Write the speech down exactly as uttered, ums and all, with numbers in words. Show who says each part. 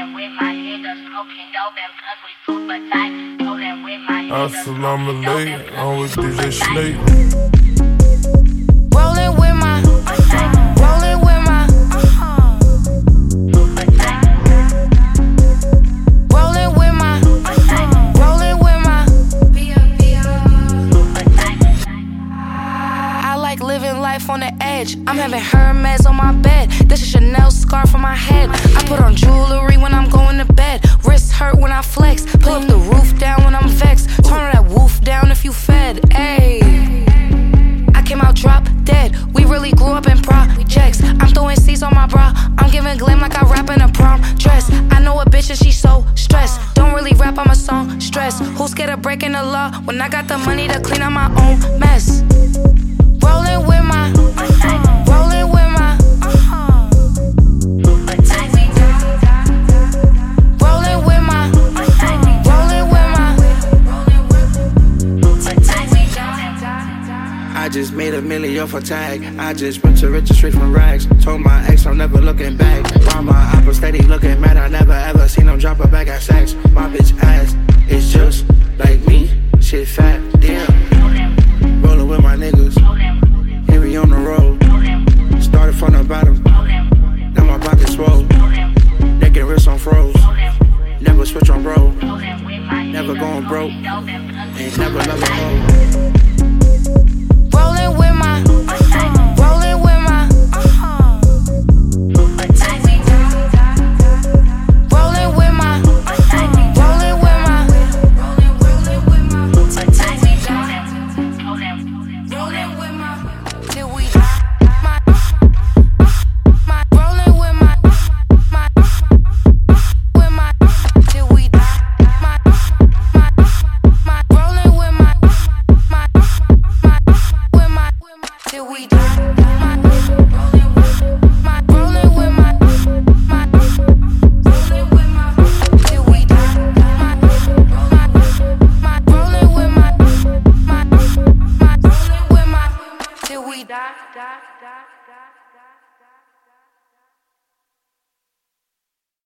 Speaker 1: Assalamu alaikum, I'm with D J Snake.
Speaker 2: Rolling with my, rolling with my, rolling with my, rolling with my. I like living life on the edge. I'm having Hermes on my bed. This is Chanel scarf on my head. I put on jewelry when I'm going to bed. Wrists hurt when I flex. Pull up the roof down when I'm vexed. Turn that woof down if you fed. Ayy, I came out drop dead. We really grew up in projects. I'm throwing C's on my bra. I'm giving glam like I rap in a prom dress. I know a bitch and she's so stressed. Don't really rap on my song stress. Who's scared of breaking the law when I got the money to clean up my own mess? Rolling with my, rolling with my, rolling with my, rolling with my.
Speaker 3: I just made a million off a tag. I just went to riches straight from rags. Told my ex I'm never looking back. While my oppa steady looking mad, I never ever seen him drop a bag at sex. My bitch ass is just like me. Shit fat, damn. Rolling with my niggas. Here we on the road. Started from the bottom. Now my pocket's swole. Neck and wrist on froze. Never switch on bro. Never going broke. Ain't never love a hoe.
Speaker 2: Rolling with my, rolling with my, rolling with my, rolling with my, rolling with my, till we my, my, rolling with my, my, with my, till we my, my, my, rolling with my, my, my. Till we die, my, my, rolling with my, my, rolling with my, till we die, my, my, my, rolling with my, my, my, rolling with my, till we die, die, die.